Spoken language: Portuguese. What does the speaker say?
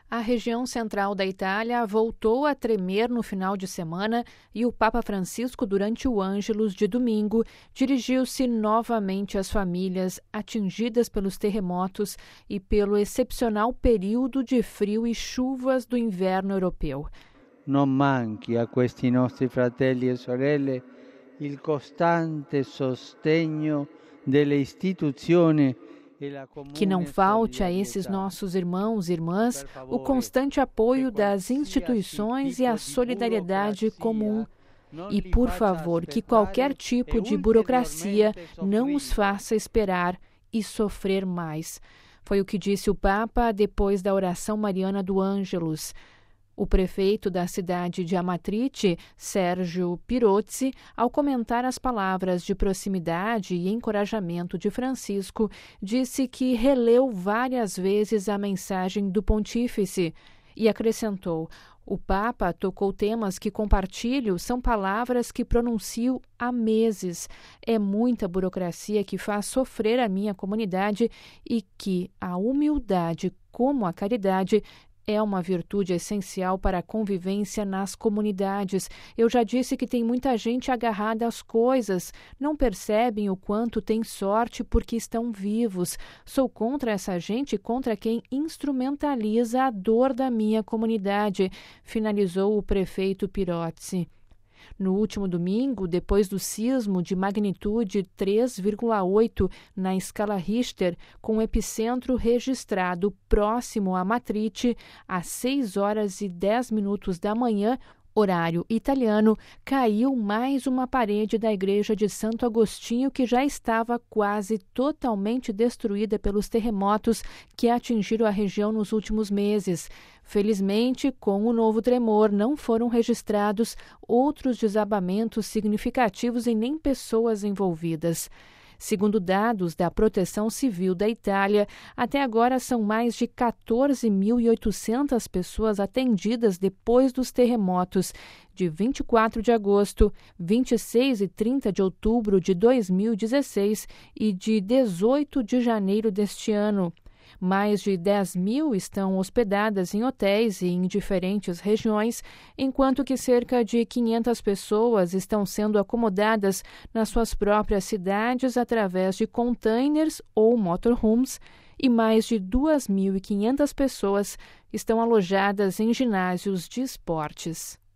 A região central da Itália voltou a tremer no final de semana e o Papa Francisco, durante o Ângelus de domingo, dirigiu-se novamente às famílias atingidas pelos terremotos e pelo excepcional período de frio e chuvas do inverno europeu. Non manchi a questi nostri fratelli e sorelle il costante sostegno delle istituzioni. Que não falte a esses nossos irmãos e irmãs o constante apoio das instituições e a solidariedade comum. E, por favor, que qualquer tipo de burocracia não os faça esperar e sofrer mais. Foi o que disse o Papa depois da oração mariana do Ângelus. O prefeito da cidade de Amatrice, Sergio Pirozzi, ao comentar as palavras de proximidade e encorajamento de Francisco, disse que releu várias vezes a mensagem do pontífice e acrescentou: o Papa tocou temas que compartilho, são palavras que pronuncio há meses. É muita burocracia que faz sofrer a minha comunidade e que a humildade, como a caridade, é uma virtude essencial para a convivência nas comunidades. Eu já disse que tem muita gente agarrada às coisas, não percebem o quanto têm sorte porque estão vivos. Sou contra essa gente, contra quem instrumentaliza a dor da minha comunidade, finalizou o prefeito Pirozzi. No último domingo, depois do sismo de magnitude 3,8 na escala Richter, com epicentro registrado próximo a Amatrice, às 6h10 da manhã, horário italiano, caiu mais uma parede da igreja de Santo Agostinho que já estava quase totalmente destruída pelos terremotos que atingiram a região nos últimos meses. Felizmente, com o novo tremor, não foram registrados outros desabamentos significativos e nem pessoas envolvidas. Segundo dados da Proteção Civil da Itália, até agora são mais de 14.800 pessoas atendidas depois dos terremotos de 24 de agosto, 26 e 30 de outubro de 2016 e de 18 de janeiro deste ano. Mais de 10.000 estão hospedadas em hotéis e em diferentes regiões, enquanto que cerca de 500 pessoas estão sendo acomodadas nas suas próprias cidades através de containers ou motorhomes, e mais de 2.500 pessoas estão alojadas em ginásios de esportes.